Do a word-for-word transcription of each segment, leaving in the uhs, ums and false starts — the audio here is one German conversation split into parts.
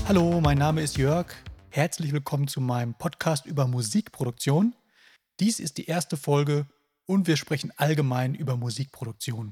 Hallo, mein Name ist Jörg. Herzlich willkommen zu meinem Podcast über Musikproduktion. Dies ist die erste Folge und wir sprechen allgemein über Musikproduktion.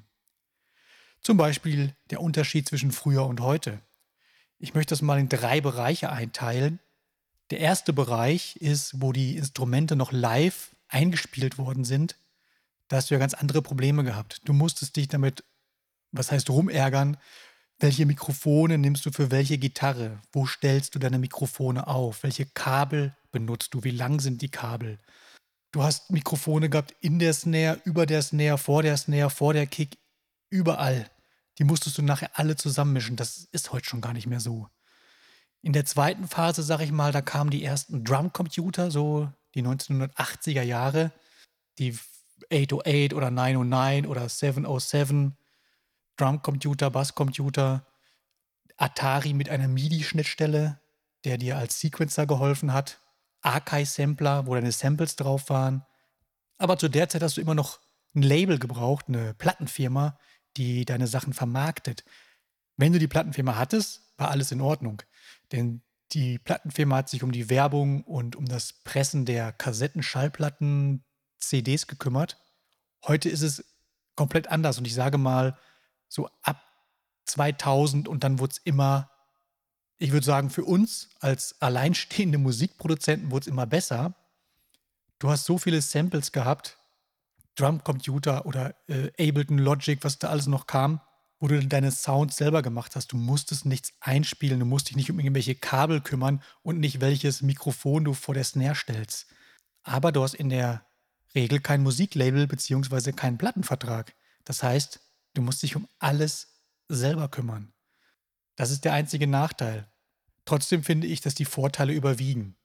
Zum Beispiel der Unterschied zwischen früher und heute. Ich möchte das mal in drei Bereiche einteilen. Der erste Bereich ist, wo die Instrumente noch live eingespielt worden sind. Da hast du ja ganz andere Probleme gehabt. Du musstest dich damit, was heißt rumärgern, welche Mikrofone nimmst du für welche Gitarre? Wo stellst du deine Mikrofone auf? Welche Kabel benutzt du? Wie lang sind die Kabel? Du hast Mikrofone gehabt in der Snare, über der Snare, vor der Snare, vor der Kick, überall. Die musstest du nachher alle zusammenmischen. Das ist heute schon gar nicht mehr so. In der zweiten Phase, sag ich mal, da kamen die ersten Drumcomputer, so die neunzehnhundertachtziger Jahre, die achthundertacht oder neunhundertneun oder siebenhundertsieben, Drumcomputer, Basscomputer, Atari mit einer MIDI-Schnittstelle, der dir als Sequencer geholfen hat, Akai-Sampler, wo deine Samples drauf waren. Aber zu der Zeit hast du immer noch ein Label gebraucht, eine Plattenfirma, die deine Sachen vermarktet. Wenn du die Plattenfirma hattest, war alles in Ordnung. Denn die Plattenfirma hat sich um die Werbung und um das Pressen der Kassetten, Schallplatten, C Ds gekümmert. Heute ist es komplett anders und ich sage mal, so ab zweitausend und dann wurde es immer, ich würde sagen, für uns als alleinstehende Musikproduzenten wurde es immer besser. Du hast so viele Samples gehabt, Drumcomputer oder äh, Ableton Logic, was da alles noch kam, wo du deine Sounds selber gemacht hast. Du musstest nichts einspielen, du musst dich nicht um irgendwelche Kabel kümmern und nicht welches Mikrofon du vor der Snare stellst. Aber du hast in der Regel kein Musiklabel bzw. keinen Plattenvertrag. Das heißt, du musst dich um alles selber kümmern. Das ist der einzige Nachteil. Trotzdem finde ich, dass die Vorteile überwiegen.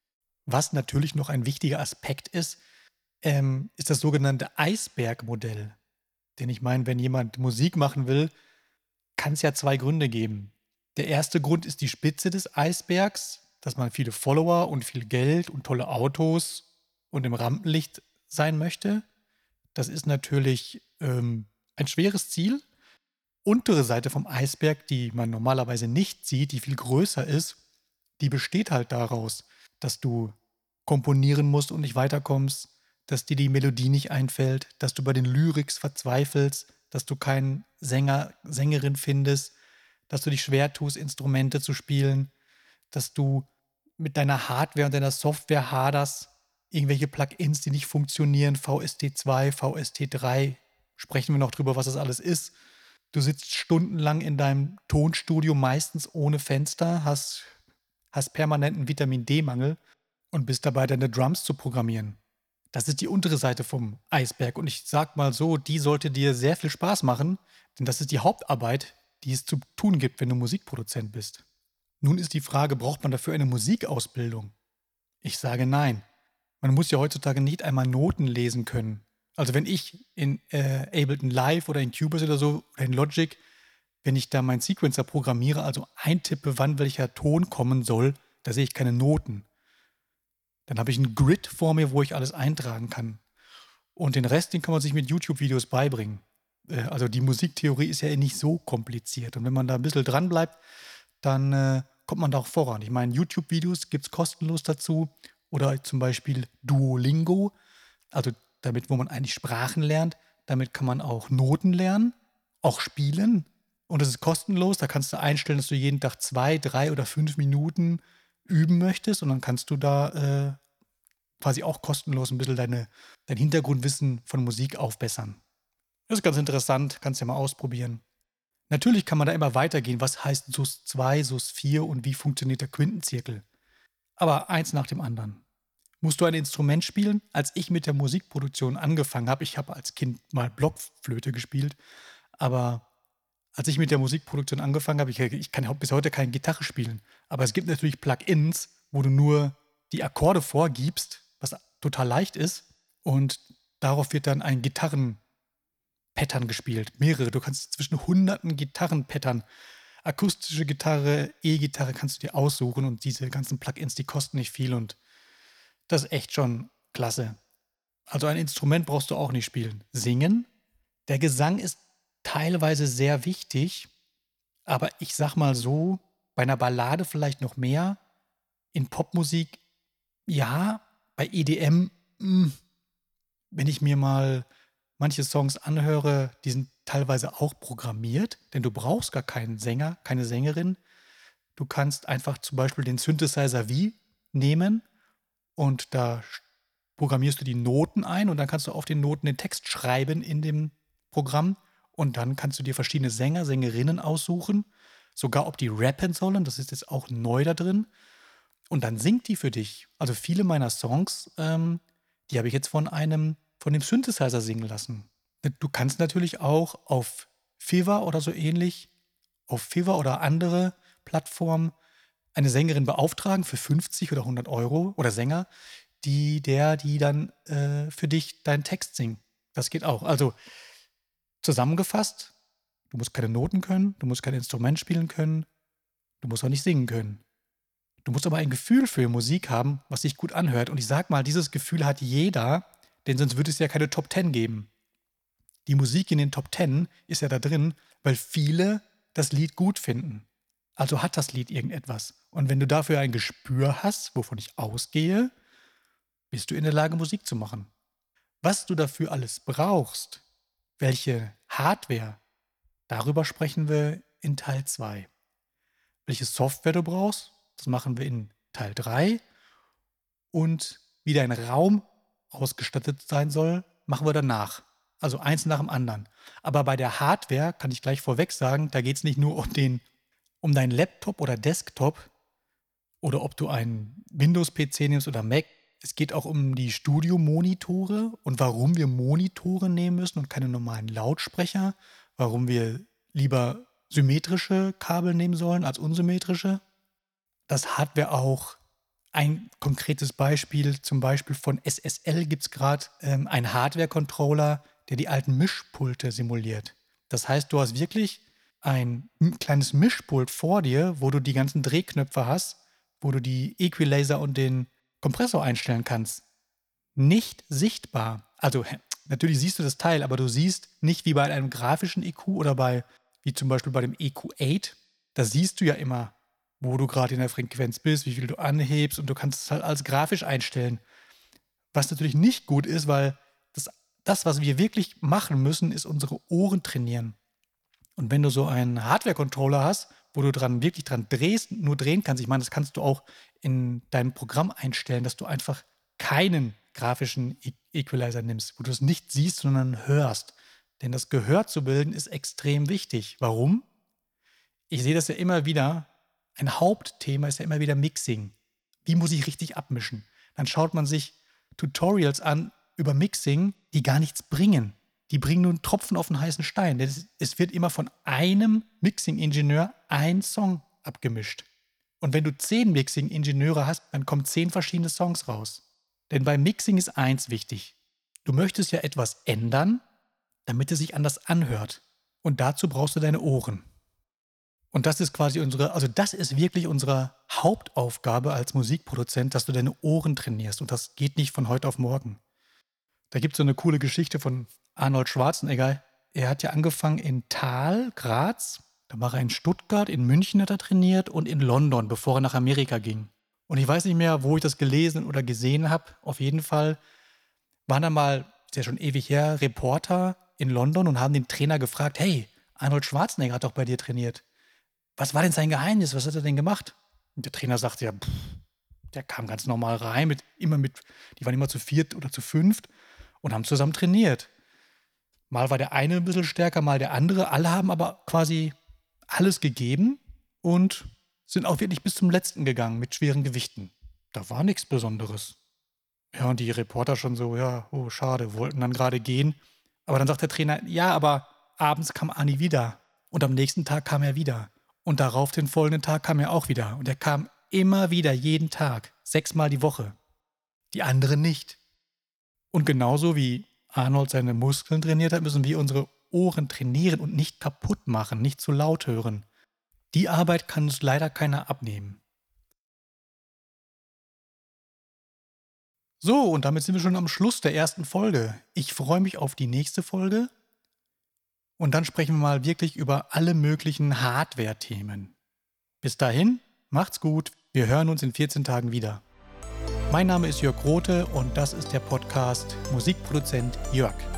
Was natürlich noch ein wichtiger Aspekt ist, ähm, ist das sogenannte Eisbergmodell. Denn ich meine, wenn jemand Musik machen will, kann es ja zwei Gründe geben. Der erste Grund ist die Spitze des Eisbergs, dass man viele Follower und viel Geld und tolle Autos und im Rampenlicht sein möchte. Das ist natürlich ähm, ein schweres Ziel. Untere Seite vom Eisberg, die man normalerweise nicht sieht, die viel größer ist, die besteht halt daraus, dass du komponieren musst und nicht weiterkommst, dass dir die Melodie nicht einfällt, dass du bei den Lyrics verzweifelst, dass du keinen Sänger, Sängerin findest, dass du dich schwer tust, Instrumente zu spielen, dass du mit deiner Hardware und deiner Software haderst, irgendwelche Plugins, die nicht funktionieren, V S T zwei, V S T drei, sprechen wir noch drüber, was das alles ist. Du sitzt stundenlang in deinem Tonstudio, meistens ohne Fenster, hast, hast permanenten Vitamin-D-Mangel und bist dabei, deine Drums zu programmieren. Das ist die untere Seite vom Eisberg. Und ich sag mal so, die sollte dir sehr viel Spaß machen, denn das ist die Hauptarbeit, die es zu tun gibt, wenn du Musikproduzent bist. Nun ist die Frage, braucht man dafür eine Musikausbildung? Ich sage nein. Man muss ja heutzutage nicht einmal Noten lesen können. Also wenn ich in äh, Ableton Live oder in Cubase oder so oder in Logic, wenn ich da meinen Sequencer programmiere, also eintippe, wann welcher Ton kommen soll, da sehe ich keine Noten. Dann habe ich einen Grid vor mir, wo ich alles eintragen kann. Und den Rest, den kann man sich mit YouTube-Videos beibringen. Äh, also die Musiktheorie ist ja nicht so kompliziert. Und wenn man da ein bisschen dran bleibt, dann äh, kommt man da auch voran. Ich meine, YouTube-Videos gibt es kostenlos dazu. Oder zum Beispiel Duolingo, also damit, wo man eigentlich Sprachen lernt. Damit kann man auch Noten lernen, auch spielen. Und das ist kostenlos. Da kannst du einstellen, dass du jeden Tag zwei, drei oder fünf Minuten üben möchtest. Und dann kannst du da äh, quasi auch kostenlos ein bisschen deine, dein Hintergrundwissen von Musik aufbessern. Das ist ganz interessant, kannst du ja mal ausprobieren. Natürlich kann man da immer weitergehen. Was heißt S U S zwei, S U S vier und wie funktioniert der Quintenzirkel? Aber eins nach dem anderen. Musst du ein Instrument spielen? Als ich mit der Musikproduktion angefangen habe, ich habe als Kind mal Blockflöte gespielt, aber als ich mit der Musikproduktion angefangen habe, ich, ich kann bis heute keine Gitarre spielen, aber es gibt natürlich Plugins, wo du nur die Akkorde vorgibst, was total leicht ist, und darauf wird dann ein Gitarrenpattern gespielt. Mehrere. Du kannst zwischen hunderten Gitarrenpattern, akustische Gitarre, E-Gitarre kannst du dir aussuchen und diese ganzen Plugins, die kosten nicht viel und das ist echt schon klasse. Also ein Instrument brauchst du auch nicht spielen. Singen, der Gesang ist teilweise sehr wichtig, aber ich sag mal so, bei einer Ballade vielleicht noch mehr. In Popmusik, ja, bei E D M, hm, wenn ich mir mal manche Songs anhöre, die sind teilweise auch programmiert, denn du brauchst gar keinen Sänger, keine Sängerin. Du kannst einfach zum Beispiel den Synthesizer V nehmen und da sch- programmierst du die Noten ein und dann kannst du auf den Noten den Text schreiben in dem Programm und dann kannst du dir verschiedene Sänger, Sängerinnen aussuchen, sogar ob die rappen sollen, das ist jetzt auch neu da drin. Und dann singt die für dich. Also viele meiner Songs, ähm, die habe ich jetzt von einem, von dem Synthesizer singen lassen. Du kannst natürlich auch auf Fiverr oder so ähnlich, auf Fiverr oder andere Plattformen eine Sängerin beauftragen für fünfzig oder hundert Euro oder Sänger, die der, die dann äh, für dich deinen Text singen. Das geht auch. Also zusammengefasst, du musst keine Noten können, du musst kein Instrument spielen können, du musst auch nicht singen können. Du musst aber ein Gefühl für Musik haben, was sich gut anhört. Und ich sag mal, dieses Gefühl hat jeder, denn sonst würde es ja keine Top Ten geben. Die Musik in den Top Ten ist ja da drin, weil viele das Lied gut finden. Also hat das Lied irgendetwas. Und wenn du dafür ein Gespür hast, wovon ich ausgehe, bist du in der Lage, Musik zu machen. Was du dafür alles brauchst, welche Hardware, darüber sprechen wir in Teil zwei. Welche Software du brauchst, das machen wir in Teil drei. Und wie dein Raum ausgestattet sein soll, machen wir danach. Also eins nach dem anderen. Aber bei der Hardware kann ich gleich vorweg sagen, da geht es nicht nur um den, um deinen Laptop oder Desktop oder ob du einen Windows-P C nimmst oder Mac. Es geht auch um die Studiomonitore und warum wir Monitore nehmen müssen und keine normalen Lautsprecher. Warum wir lieber symmetrische Kabel nehmen sollen als unsymmetrische. Das Hardware auch ein konkretes Beispiel, zum Beispiel von S S L gibt es gerade ähm, einen Hardware-Controller, der die alten Mischpulte simuliert. Das heißt, du hast wirklich ein m- kleines Mischpult vor dir, wo du die ganzen Drehknöpfe hast, wo du die Equalizer und den Kompressor einstellen kannst. Nicht sichtbar. Also hä, natürlich siehst du das Teil, aber du siehst nicht wie bei einem grafischen E Q oder bei, wie zum Beispiel bei dem E Q acht, da siehst du ja immer, wo du gerade in der Frequenz bist, wie viel du anhebst und du kannst es halt als grafisch einstellen. Was natürlich nicht gut ist, weil das, das, was wir wirklich machen müssen, ist unsere Ohren trainieren. Und wenn du so einen Hardware-Controller hast, wo du dran wirklich dran drehst, nur drehen kannst, ich meine, das kannst du auch in deinem Programm einstellen, dass du einfach keinen grafischen E- Equalizer nimmst, wo du es nicht siehst, sondern hörst. Denn das Gehör zu bilden ist extrem wichtig. Warum? Ich sehe das ja immer wieder. Ein Hauptthema ist ja immer wieder Mixing. Wie muss ich richtig abmischen? Dann schaut man sich Tutorials an über Mixing, die gar nichts bringen. Die bringen nur einen Tropfen auf einen heißen Stein. Denn es, es wird immer von einem Mixing-Ingenieur ein Song abgemischt. Und wenn du zehn Mixing-Ingenieure hast, dann kommen zehn verschiedene Songs raus. Denn beim Mixing ist eins wichtig. Du möchtest ja etwas ändern, damit es sich anders anhört. Und dazu brauchst du deine Ohren. Und das ist quasi unsere, also das ist wirklich unsere Hauptaufgabe als Musikproduzent, dass du deine Ohren trainierst. Und das geht nicht von heute auf morgen. Da gibt es so eine coole Geschichte von Arnold Schwarzenegger. Er hat ja angefangen in Thal, Graz. Da war er in Stuttgart, in München hat er trainiert und in London, bevor er nach Amerika ging. Und ich weiß nicht mehr, wo ich das gelesen oder gesehen habe. Auf jeden Fall waren da mal, ist ja schon ewig her, Reporter in London und haben den Trainer gefragt, hey, Arnold Schwarzenegger hat doch bei dir trainiert. Was war denn sein Geheimnis? Was hat er denn gemacht? Und der Trainer sagte ja, pff, der kam ganz normal rein, mit, immer mit, die waren immer zu viert oder zu fünft und haben zusammen trainiert. Mal war der eine ein bisschen stärker, mal der andere. Alle haben aber quasi alles gegeben und sind auch wirklich bis zum letzten gegangen mit schweren Gewichten. Da war nichts Besonderes. Ja, und die Reporter schon so, ja, oh, schade, wollten dann gerade gehen. Aber dann sagt der Trainer, ja, aber abends kam Ani wieder. Und am nächsten Tag kam er wieder. Und darauf den folgenden Tag kam er auch wieder. Und er kam immer wieder, jeden Tag, sechsmal die Woche. Die anderen nicht. Und genauso wie Arnold seine Muskeln trainiert hat, müssen wir unsere Ohren trainieren und nicht kaputt machen, nicht zu laut hören. Die Arbeit kann uns leider keiner abnehmen. So, und damit sind wir schon am Schluss der ersten Folge. Ich freue mich auf die nächste Folge. Und dann sprechen wir mal wirklich über alle möglichen Hardware-Themen. Bis dahin, macht's gut, wir hören uns in vierzehn Tagen wieder. Mein Name ist Jörg Rothe und das ist der Podcast Musikproduzent Jörg.